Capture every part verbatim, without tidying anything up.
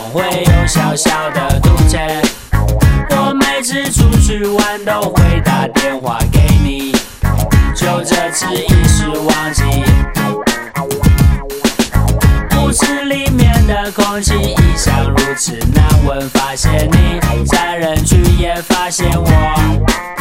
会有小小的肚脐。我每次出去玩都会打电话给你，就这次一时忘记。屋子里面的空气一向如此难闻，发现你在人群也发现我。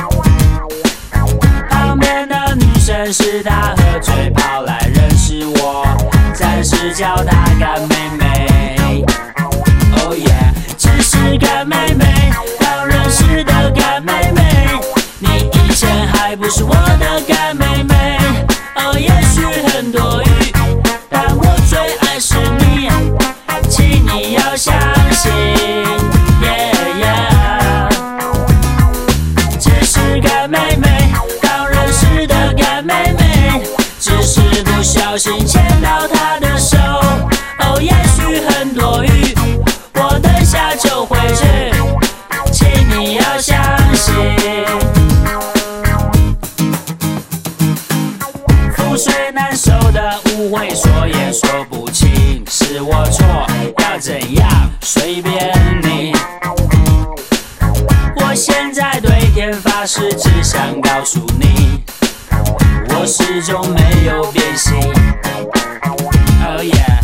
旁边的女生是她喝醉跑来认识我，暂时叫她干妹妹。Oh yeah， 只是干妹妹，刚认识的干妹妹，你以前还不是我的干妹妹。哦，也许很多余，但我最爱是你，请你要相信。Yeah yeah， 只是干妹妹，刚认识的干妹妹，只是不小心牵到她的手。哦，也许很多余，我等下就回去，请你要相信。覆水难收的误会，说也说不清，是我错，要怎样随便你。我现在对天发誓，只想告诉你，我始终没有变心。Oh yeah。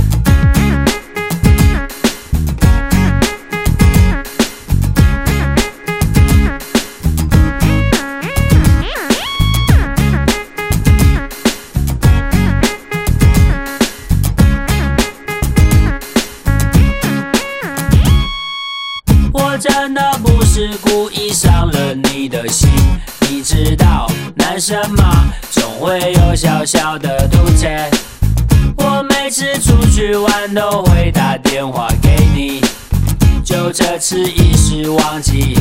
我真的不是故意伤了你的心，你知道男生嘛，总会有小小的肚脐。我每次出去玩都会打电话给你，就这次一时忘记。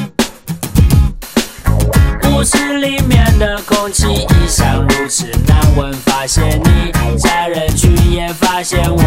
屋子里面的空气一向如此难闻，发现你在人群也发现我。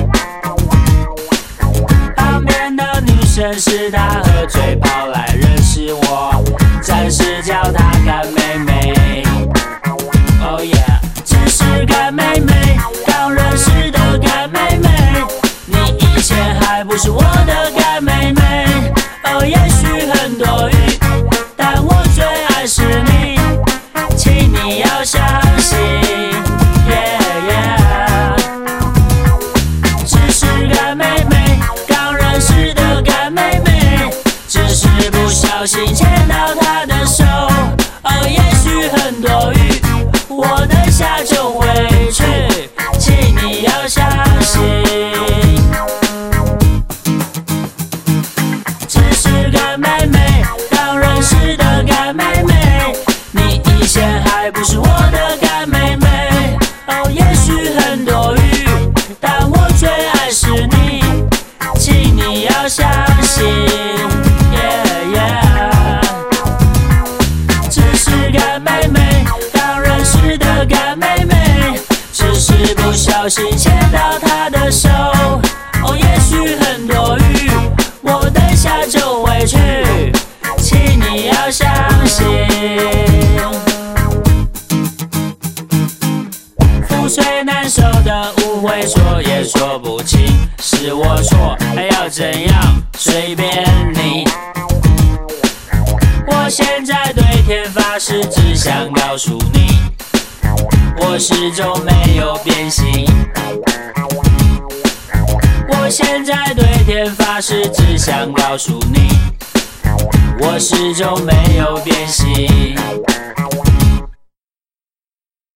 旁边的女生是她喝醉跑来认识我，暂时叫她干妹妹。Oh yeah， 只是干妹妹，刚认识的干妹妹，你以前还不是我的干妹妹。哦，也许很多余，但我最爱是你，请你要相信。Yeah yeah， 只是干妹妹，刚认识的干妹妹，只是不小心牵到她的手。哦，也许很多余，我等下就回去，请你要相信。只是干妹妹，刚认识的干妹妹，你以前还不是我的干妹妹。哦，也许很多余，但我最爱是你，请你要相信。Yeah yeah， 只是干妹妹，刚认识的干妹妹，只是不小心牵到她的手。哦，也许很多余，我等下就回去，请你要相信。覆水难收的误会，说也说不清，是我错，还要怎样随便你。我现在对天发誓，只想告诉你，我始终没有变心。我现在对天发誓，只想告诉你，我始终没有变心。